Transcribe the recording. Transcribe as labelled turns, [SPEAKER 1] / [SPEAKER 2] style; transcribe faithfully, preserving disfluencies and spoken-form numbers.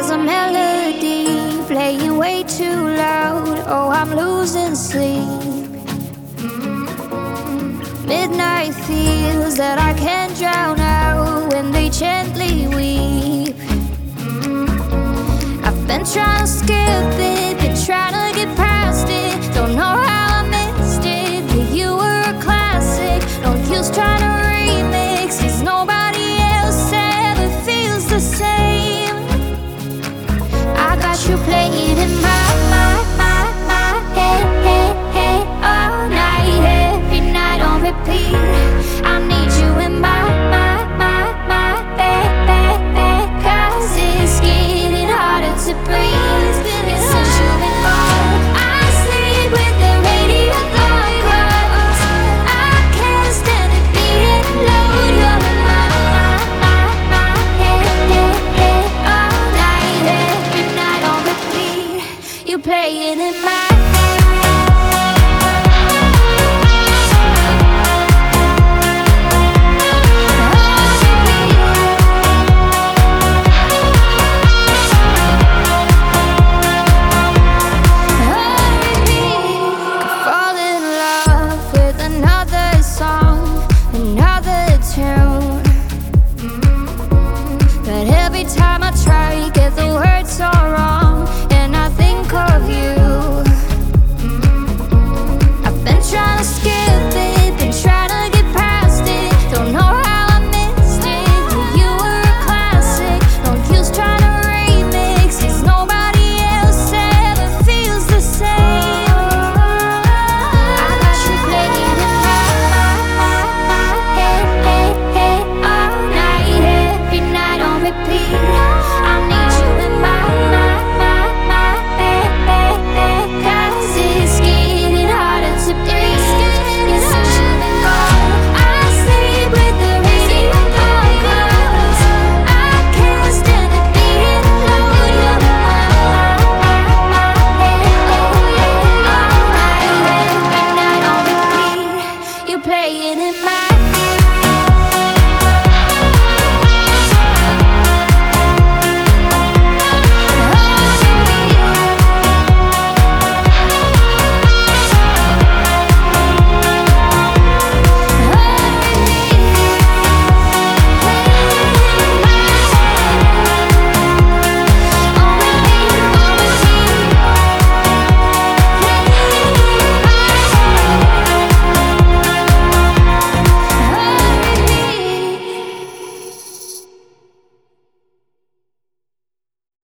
[SPEAKER 1] There's a melody playing way too loud. Oh, I'm losing sleep. Midnight feels that I can't drown out when they gently weep. I've been trying to skip it, been trying to get past it. Don't know how I missed it, but you were a classic. No use trying to remix, 'cause nobody else ever feels the same. I got you playing in my, my, my, my head, head, head all night, every night on repeat. I need you in my, my, my, my bed, bed, bed, 'cause it's getting harder to breathe. It's since you've been gone. I sleep with the radio on close. I can't stand it being low. You're in my, my, my, my head, head, head all night, every night on repeat. You playing in my every time I try, get the words all wrong, and I think of you. I've been trying to skip it, been trying to get past it. Don't know how I missed it, but you were a classic. No use trying to remix, 'cause nobody else ever feels the same. I got you playing in my, my, my head, head, head all night, every night on repeat. I need you in my, my, my, my bed, bed, bed, 'cause it's getting harder to breathe. It's since you've been gone. I sleep with the radio on close. I can't stand it being low. You're in my, my, my head, oh yeah, all night, every night on repeat. You playing in my